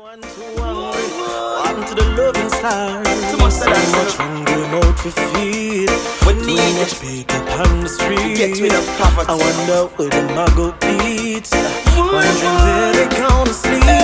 One too hungry, one to the loving star. Too much hungry mouth for feed. Too much people on the street. Get rid of poverty. I wonder where the mago eats. Wondering where they gonna sleep.